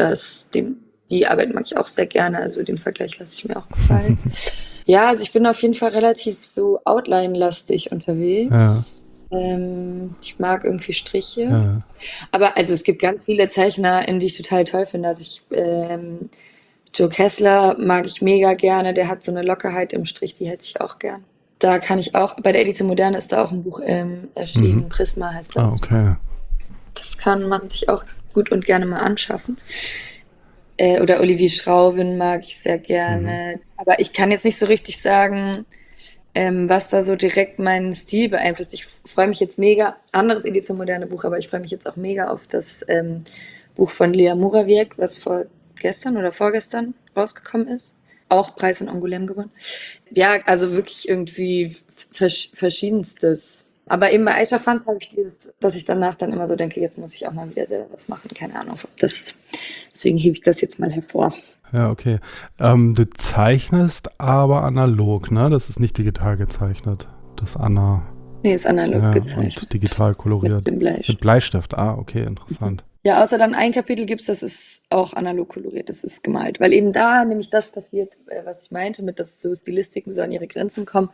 Die Arbeit mag ich auch sehr gerne, also den Vergleich lasse ich mir auch gefallen. Ja, also ich bin auf jeden Fall relativ so Outline-lastig unterwegs. Ja. Ich mag irgendwie Striche. Ja. Aber also es gibt ganz viele ZeichnerInnen, die ich total toll finde. Also Joe Kessler mag ich mega gerne. Der hat so eine Lockerheit im Strich, die hätte ich auch gern. Da kann ich auch, bei der Edition Moderne ist da auch ein Buch erschienen. Prisma heißt das. Ah, okay. Das kann man sich auch gut und gerne mal anschaffen. Oder Olivier Schrauwen mag ich sehr gerne. Aber ich kann jetzt nicht so richtig sagen, was da so direkt meinen Stil beeinflusst. Ich freue mich jetzt mega, anderes Edition Moderne Buch, aber ich freue mich jetzt auch mega auf das Buch von Lea Murawiec, was gestern oder vorgestern rausgekommen ist. Auch Preis in Angoulême gewonnen. Ja, also wirklich irgendwie verschiedenstes. Aber eben bei Aisha Franz habe ich dass ich danach dann immer so denke, jetzt muss ich auch mal wieder selber was machen. Keine Ahnung, deswegen hebe ich das jetzt mal hervor. Ja, okay. Du zeichnest aber analog, ne? Das ist nicht digital gezeichnet. Das Anna. Nee, ist analog gezeichnet. Und digital koloriert. Mit dem Bleistift. Mit Bleistift, okay, interessant. Ja, außer dann ein Kapitel gibt es, das ist auch analog koloriert, das ist gemalt. Weil eben da nämlich das passiert, was ich meinte, mit dass so Stilistiken so an ihre Grenzen kommen.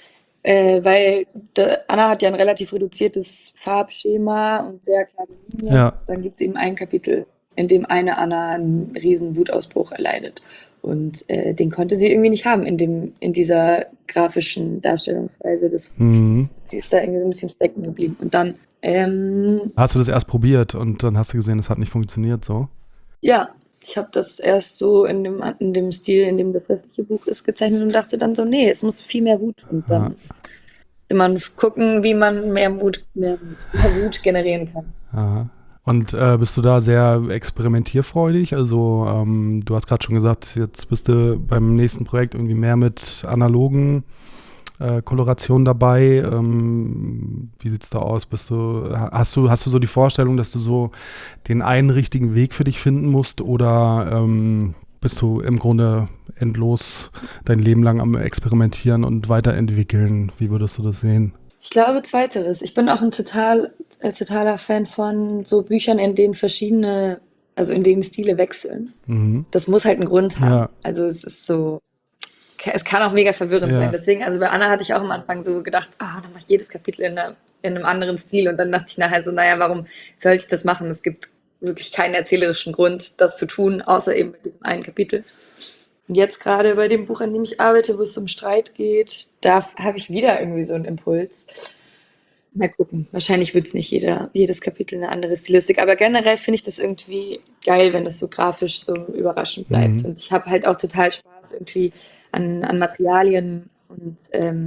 Weil Anna hat ja ein relativ reduziertes Farbschema und sehr klare Linien. Ja. Dann gibt es eben ein Kapitel, in dem eine Anna einen riesen Wutausbruch erleidet. Und den konnte sie irgendwie nicht haben in dieser grafischen Darstellungsweise. Sie ist da irgendwie so ein bisschen stecken geblieben. Und dann hast du das erst probiert und dann hast du gesehen, es hat nicht funktioniert so? Ja, ich habe das erst so in dem Stil, in dem das restliche Buch ist, gezeichnet und dachte dann so, nee, es muss viel mehr Wut. Und dann musste man gucken, wie man mehr Wut generieren kann. Aha. Und bist du da sehr experimentierfreudig? Also du hast gerade schon gesagt, jetzt bist du beim nächsten Projekt irgendwie mehr mit analogen Koloration dabei. Wie sieht's da aus? Hast du so die Vorstellung, dass du so den einen richtigen Weg für dich finden musst oder bist du im Grunde endlos dein Leben lang am Experimentieren und weiterentwickeln? Wie würdest du das sehen? Ich glaube Zweiteres. Ich bin auch ein totaler Fan von so Büchern, in denen in denen Stile wechseln. Mhm. Das muss halt einen Grund haben. Ja. Also es ist so, es kann auch mega verwirrend sein. Deswegen, also bei Anna hatte ich auch am Anfang so gedacht, dann mache ich jedes Kapitel in einem anderen Stil. Und dann dachte ich nachher so, naja, warum sollte ich das machen? Es gibt wirklich keinen erzählerischen Grund, das zu tun, außer eben mit diesem einen Kapitel. Und jetzt gerade bei dem Buch, an dem ich arbeite, wo es um Streit geht, da habe ich wieder irgendwie so einen Impuls. Mal gucken. Wahrscheinlich wird es nicht jedes Kapitel eine andere Stilistik. Aber generell finde ich das irgendwie geil, wenn das so grafisch so überraschend bleibt. Mhm. Und ich habe halt auch total Spaß irgendwie an Materialien und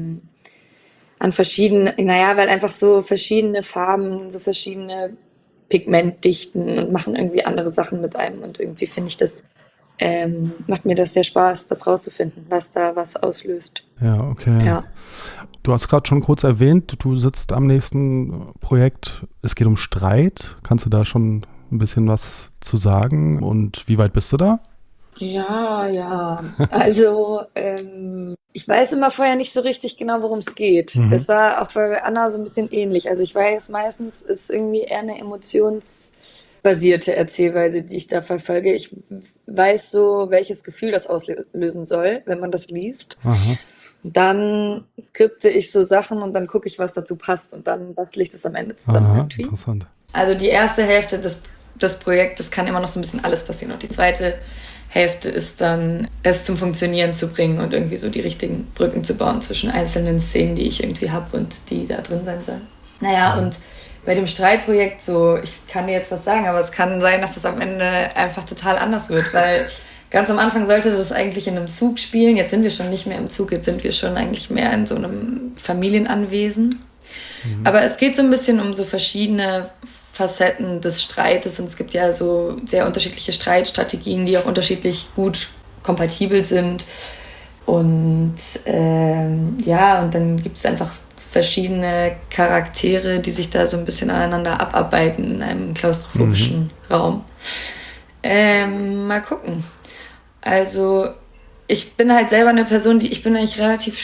an verschiedenen, weil einfach so verschiedene Farben, so verschiedene Pigmentdichten und machen irgendwie andere Sachen mit einem. Und irgendwie finde ich das macht mir das sehr Spaß, das rauszufinden, was da was auslöst. Ja, okay. Ja. Du hast gerade schon kurz erwähnt, du sitzt am nächsten Projekt. Es geht um Streit. Kannst du da schon ein bisschen was zu sagen? Und wie weit bist du da? Ja. Also, ich weiß immer vorher nicht so richtig genau, worum es geht. Es war auch bei Anna so ein bisschen ähnlich. Also ich weiß, meistens ist irgendwie eher eine emotionsbasierte Erzählweise, die ich da verfolge. Ich weiß so, welches Gefühl das auslösen soll, wenn man das liest. Aha. Dann skripte ich so Sachen und dann gucke ich, was dazu passt und dann bastle ich das am Ende zusammen Aha, irgendwie. interessant. Also die erste Hälfte des Projektes kann immer noch so ein bisschen alles passieren und die zweite Hälfte ist dann, es zum Funktionieren zu bringen und irgendwie so die richtigen Brücken zu bauen zwischen einzelnen Szenen, die ich irgendwie habe und die da drin sein sollen. Naja, und bei dem Streitprojekt so, ich kann dir jetzt was sagen, aber es kann sein, dass das am Ende einfach total anders wird, weil ganz am Anfang sollte das eigentlich in einem Zug spielen. Jetzt sind wir schon nicht mehr im Zug, jetzt sind wir schon eigentlich mehr in so einem Familienanwesen. Aber es geht so ein bisschen um so verschiedene Facetten des Streites und es gibt ja so sehr unterschiedliche Streitstrategien, die auch unterschiedlich gut kompatibel sind. Und und dann gibt es einfach verschiedene Charaktere, die sich da so ein bisschen aneinander abarbeiten in einem klaustrophobischen Raum. Mal gucken. Also ich bin halt selber eine Person, ich bin eigentlich relativ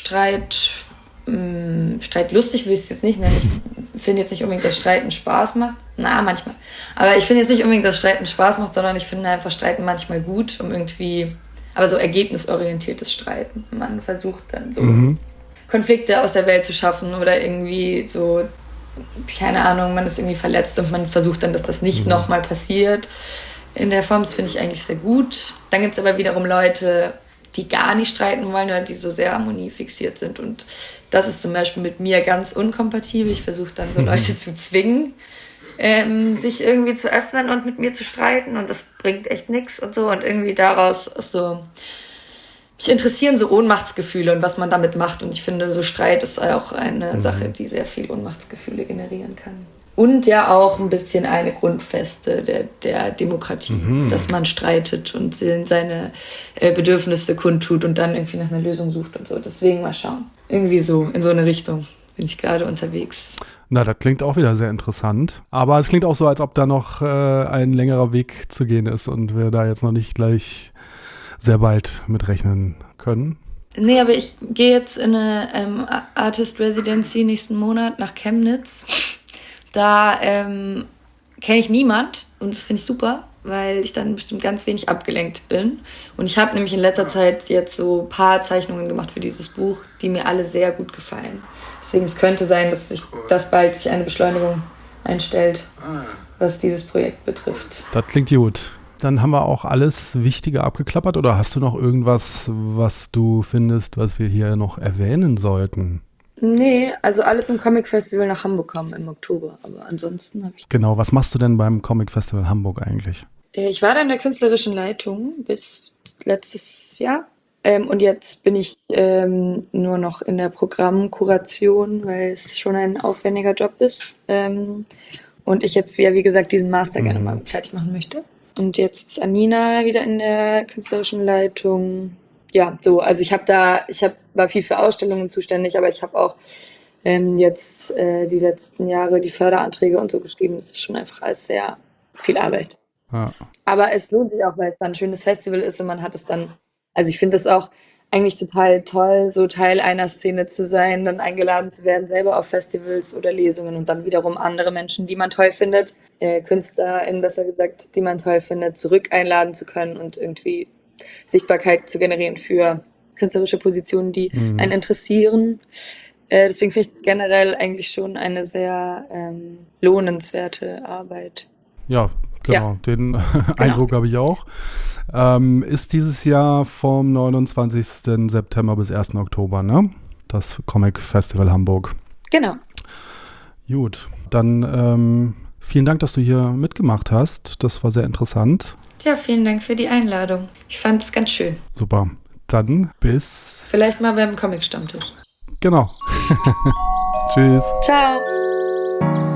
streitlustig, will ich es jetzt nicht nennen. Ich finde jetzt nicht unbedingt, dass Streiten Spaß macht. Na, manchmal. Aber ich finde jetzt nicht unbedingt, dass Streiten Spaß macht, sondern ich finde einfach Streiten manchmal gut, um irgendwie, aber so ergebnisorientiertes Streiten. Man versucht dann so Konflikte aus der Welt zu schaffen oder irgendwie so, keine Ahnung, man ist irgendwie verletzt und man versucht dann, dass das nicht nochmal passiert. In der Form, das finde ich eigentlich sehr gut. Dann gibt es aber wiederum Leute, die gar nicht streiten wollen oder die so sehr harmoniefixiert sind. Und das ist zum Beispiel mit mir ganz unkompatibel. Ich versuche dann so Leute zu zwingen, sich irgendwie zu öffnen und mit mir zu streiten. Und das bringt echt nichts und so. Und irgendwie daraus ist so, mich interessieren so Ohnmachtsgefühle und was man damit macht. Und ich finde, so Streit ist auch eine Sache, die sehr viel Ohnmachtsgefühle generieren kann. Und ja auch ein bisschen eine Grundfeste der Demokratie, dass man streitet und seine Bedürfnisse kundtut und dann irgendwie nach einer Lösung sucht und so. Deswegen mal schauen. Irgendwie so, in so eine Richtung bin ich gerade unterwegs. Na, das klingt auch wieder sehr interessant. Aber es klingt auch so, als ob da noch ein längerer Weg zu gehen ist und wir da jetzt noch nicht gleich sehr bald mitrechnen können. Nee, aber ich gehe jetzt in eine Artist Residency nächsten Monat nach Chemnitz. Da kenne ich niemand und das finde ich super, weil ich dann bestimmt ganz wenig abgelenkt bin. Und ich habe nämlich in letzter Zeit jetzt so ein paar Zeichnungen gemacht für dieses Buch, die mir alle sehr gut gefallen. Deswegen es könnte sein, dass bald sich eine Beschleunigung einstellt, was dieses Projekt betrifft. Das klingt gut. Dann haben wir auch alles Wichtige abgeklappert oder hast du noch irgendwas, was du findest, was wir hier noch erwähnen sollten? Nee, also alle zum Comic Festival nach Hamburg kommen im Oktober, aber ansonsten habe ich... Genau, was machst du denn beim Comic Festival Hamburg eigentlich? Ich war da in der künstlerischen Leitung bis letztes Jahr und jetzt bin ich nur noch in der Programmkuration, weil es schon ein aufwendiger Job ist und ich jetzt, ja, wie gesagt, diesen Master gerne mal fertig machen möchte. Und jetzt ist Anina wieder in der künstlerischen Leitung. Ja, so, also war viel für Ausstellungen zuständig, aber ich habe auch jetzt die letzten Jahre die Förderanträge und so geschrieben. Es ist schon einfach alles sehr viel Arbeit. Ja. Aber es lohnt sich auch, weil es dann ein schönes Festival ist und man hat es dann, also ich finde es auch eigentlich total toll, so Teil einer Szene zu sein, dann eingeladen zu werden, selber auf Festivals oder Lesungen und dann wiederum andere Menschen, die man toll findet, KünstlerInnen besser gesagt, die man toll findet, zurück einladen zu können und irgendwie Sichtbarkeit zu generieren für künstlerische Positionen, die einen interessieren. Deswegen finde ich das generell eigentlich schon eine sehr lohnenswerte Arbeit. Ja, genau. Den Eindruck habe ich auch. Ist dieses Jahr vom 29. September bis 1. Oktober, ne? Das Comic Festival Hamburg. Genau. Gut, dann vielen Dank, dass du hier mitgemacht hast. Das war sehr interessant. Ja, vielen Dank für die Einladung. Ich fand es ganz schön. Super. Dann bis... Vielleicht mal beim Comic-Stammtisch. Genau. Tschüss. Ciao.